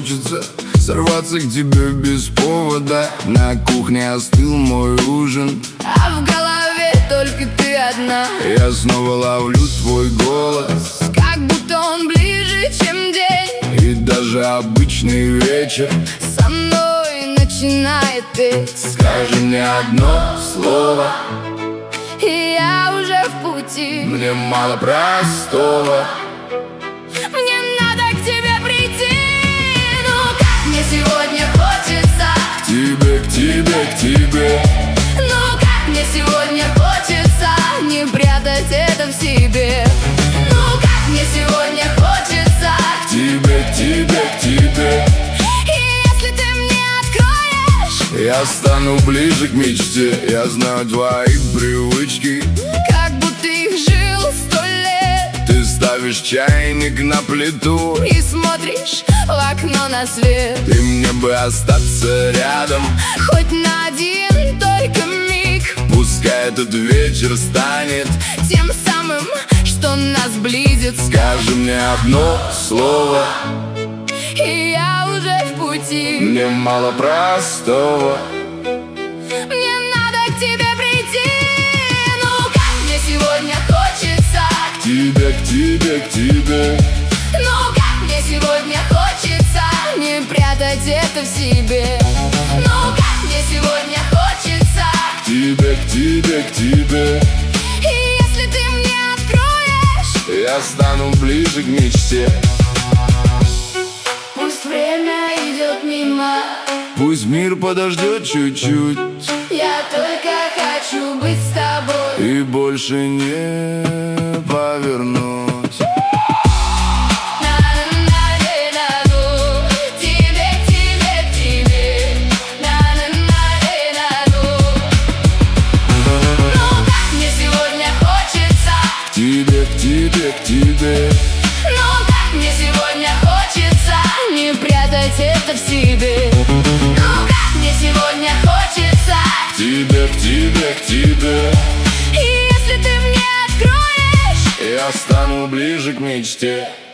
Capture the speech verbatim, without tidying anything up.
хочется сорваться к тебе без повода. На кухне остыл мой ужин, а в голове только ты одна. Я снова ловлю твой голос, как будто он ближе, чем день. И даже обычный вечер со мной начинает петь. Скажи мне одно слово, и я уже в пути. Мне мало простого, мне надо к тебе прийти. Ну как мне сегодня хочется к тебе, к тебе, к тебе. Ну как мне сегодня хочется не прятать это в себе. Ну как мне сегодня хочется к тебе, к тебе, к тебе. И если ты мне откроешь, я стану ближе к мечте. Я знаю твои привычки, как будто их жил сто лет. Ты ставишь чайник на плиту и смотришь в окно на свет. И мне бы остаться рядом хоть на один только миг. Пускай этот вечер станет тем самым, что нас близит. Скажи мне одно слово, и я уже в пути. Мне мало простого, мне надо к тебе прийти. Ну как мне сегодня хочется к тебе, к тебе, к тебе. Ну как мне сегодня хочется не прятать это в себе. Ну как мне сегодня хочется к тебе, к тебе, к тебе. И если ты мне откроешь, я стану ближе к мечте. Пусть время идет мимо, пусть мир подождет чуть-чуть. Я только хочу быть с тобой и больше не повернуть. К тебе, к тебе, к тебе. Ну как мне сегодня хочется не прятать это в себе. Ну как мне сегодня хочется к тебе, к тебе, к тебе. И если ты мне откроешь, я стану ближе к мечте.